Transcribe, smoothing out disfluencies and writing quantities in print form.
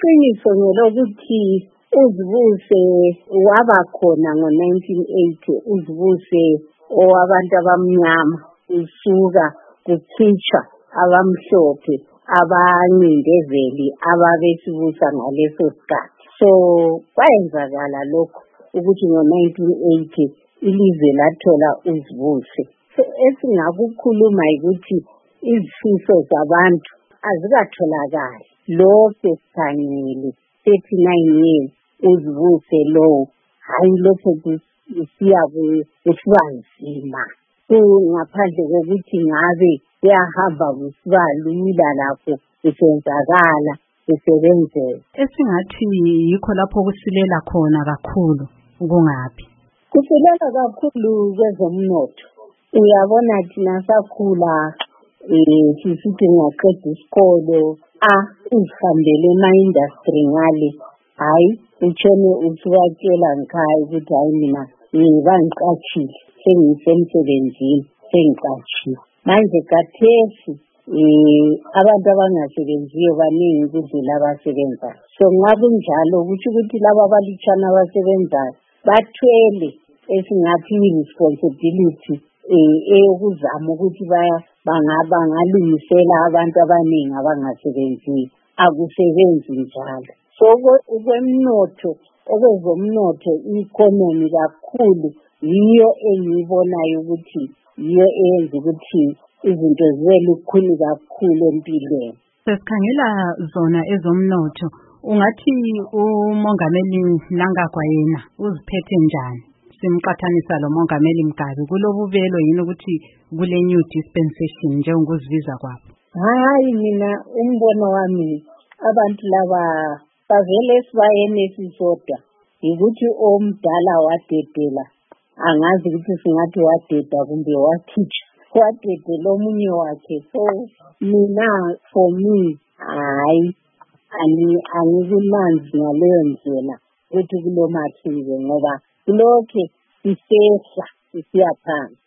Iqiniso ngelokuthi uZibuse waba khona ngo-1980, uZibuse owabantu abamnyama usuka kukhitshwa abamhlophe abancindezeli ababesibusa ngaleso sikhathi. So kwayenzakala lokho ukuthi ngo-1980 ilizwe lathola uZibuse. So esingakukhuluma ukuthi izifiso zabantu azikatholakali. Lokho sikhangele 39 years uZibuse lo hayi lokho kusiya kusiba nzima. Ngaphandle kokuthi ngabe kuyahamba kusiba lula lapho kusenzakala kusebenzeka. Esingathi yikho lapho kusilela khona kakhulu ukungaphi? Kusilela kakhulu kwezomnotho. Uyabona thina sakhula sisithi ngaqeda isikolo uzihambele ema-industry ngale, hayi utshone usuwatshela ngikhaya ukuthi hayi mina bangiqatshile, sengisemsebenzini, sengiqatshiwe. Manje kathesi abantu abangasebenziyo baningi ukudlula abasebenzayo. So nxa kunjalo kusho ukuthi laba abalutshwana abasebenzayo bathwele esingathi i-responsibility eyokuzama ukuthi bangalungisela abantu abaningi abangasebenziyo. Akusebenzi njalo. So okwemnotho, okwezomnotho, i-economy kakhulu yiyo engiyibonayo ukuthi yiyo eyenza ukuthi izinto zibe lukhuni kakhulu empilweni. Sesikhangela zona ezomnotho, ungathi uMongameli Mnangagwa yena uziphethe njani? Simqathanisa lo Mongameli Mugabe kulobubelo yini ukuthi kule new dispensation njengokuzibiza kwabo? Hayi, mina umbono wami abantu laba bavele sibayene esisodwa, ukuthi omdala wadedela, angazi ukuthi singathi wadeda kumbe wakhitsha, wadedela omunye wakhe. So mina for me hayi angikumanzi ngaleyo ndlela ukuthi kulomathile ngoba lokhe isehla isiyaphansi.